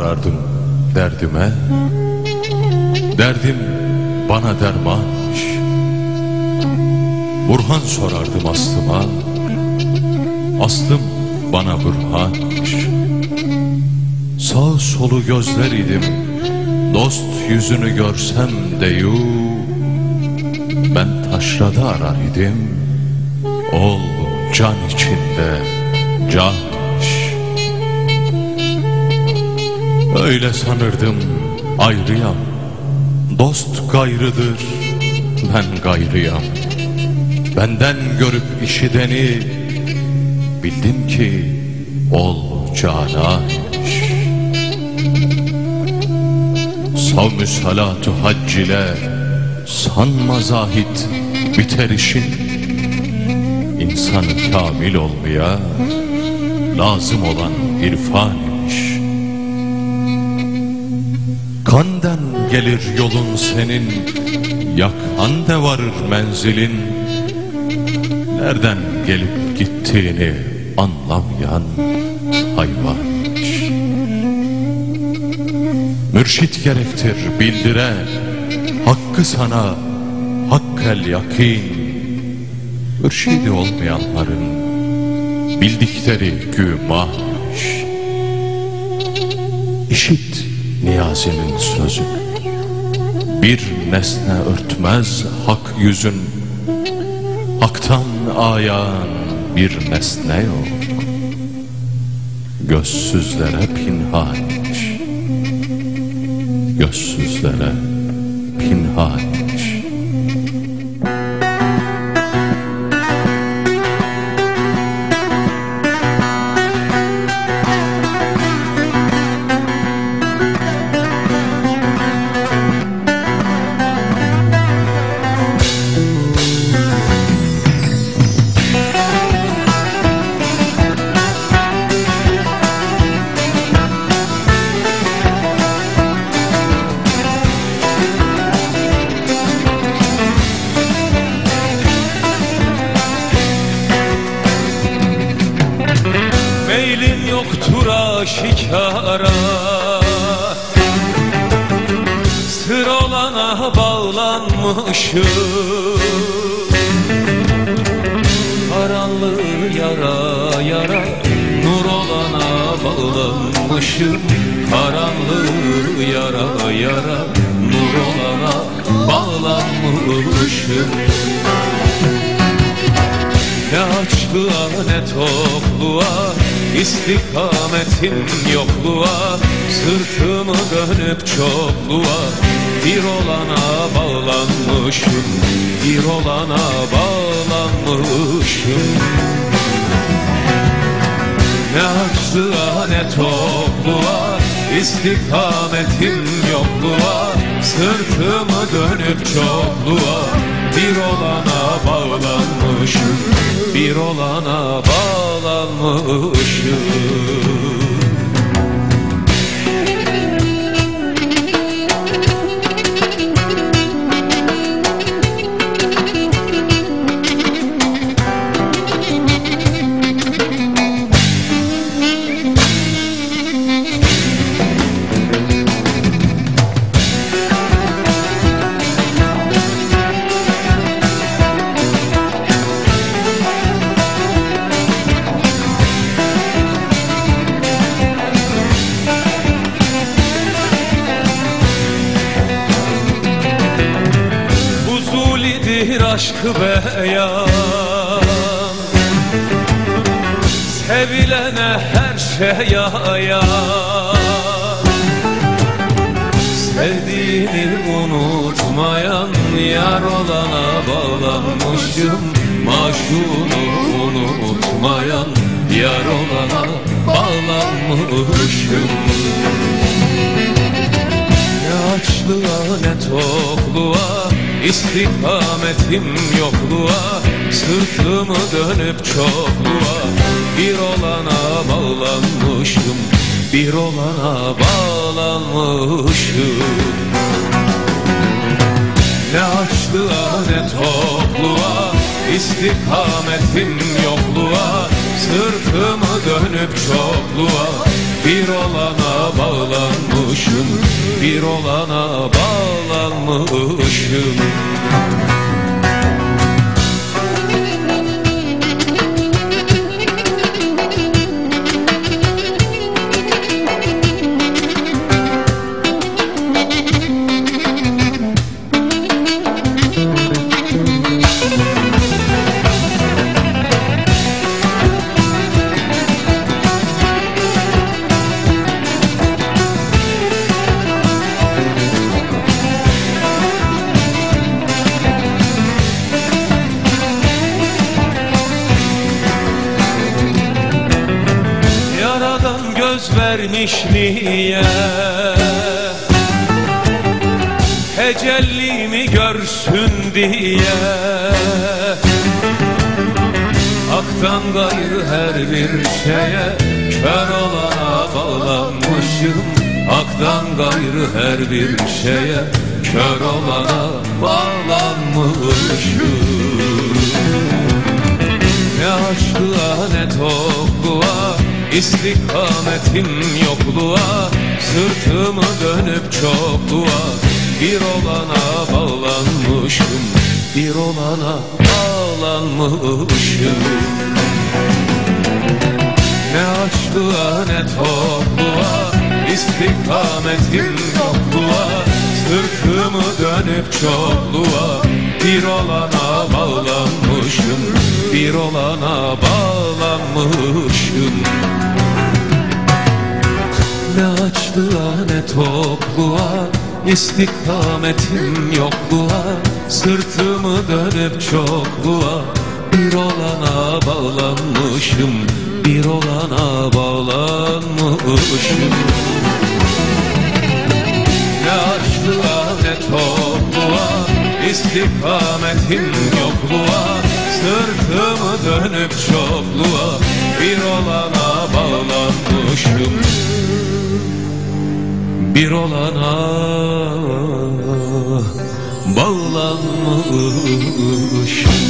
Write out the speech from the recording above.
sorardım derdime, derdim bana dermanmış. Burhan sorardım aslıma, aslım bana burhanmış. Sağ solu gözler idim, dost yüzünü görsem de yu, ben taşrada arar idim, ol can içinde canmış. Öyle sanırdım ayrıyam, dost gayrıdır, ben gayrıyam. Benden görüp işideni, bildim ki ol canaymış. Savmü salatu hac ile sanma zahit biter işin. İnsan kamil olmaya lazım olan irfan imiş. Kandan gelir yolun senin, yakan de varır menzilin. Nereden gelip gittiğini anlamayan hayvanmış. Mürşit gerektir bildire, hakkı sana hakkel yakin. Mürşidi olmayanların bildikleri gümahmış. İşit Niyazi'nin sözü, bir nesne örtmez hak yüzün. Hak'tan ayağın bir nesne yok, gözsüzlere pinhanmış. Gözsüzlere pinhanmış. Meylim yoktur aşikara, sır olana bağlanmışım. Karanlığı yara yara, nur olana bağlanmışım. Karanlığı yara yara, nur olana bağlanmışım. Ne açlığa ne tokluğa, istikametim yokluğa, sırtımı dönüp çokluğa, bir olana bağlanmışım, bir olana bağlanmışım. Ne açlığa ne tokluğa, istikametim yokluğa, sırtımı dönüp çokluğa, bir olana bağlanmışım, bir olana bağlanmışım. Aşkı beyan, sevilene her şey ayan. Sevdiğini unutmayan, yar olana bağlanmışım. Maşuğunu unutmayan, yar olana bağlanmışım. Ne açlığa ne tokluğa, İstikametim yokluğa, sırtımı dönüp çokluğa, bir olana bağlanmışım, bir olana bağlanmışım. Ne açlığa ne tokluğa, istikametim yokluğa, Sırtımı dönüp çokluğa, bir olana bağlanmışım, bir olana bağlanmışım. Göz vermiş niye ecellimi görsün diye, haktan gayrı her bir şeye kör olana bağlanmışım. Haktan gayrı her bir şeye kör olana bağlanmışım. Ne açlığa ne tokluğa, İstikametim yokluğa, sırtımı dönüp çokluğa, bir olana bağlanmışım, bir olana bağlanmışım. Ne açlığa ne tokluğa, istikametim yokluğa, sırtımı dönüp çokluğa, bir olana bağlanmışım, bir olana bağlanmışım. Ne açlığa ne tokluğa, istikametim yokluğa, sırtımı dönüp çokluğa, bir olana bağlanmışım, bir olana bağlanmışım. Ne açlığa ne tokluğa, istikametim yokluğa, sırtımı dönüp çokluğa, bir olana bağlanmışım, bir olana bağlanmışım.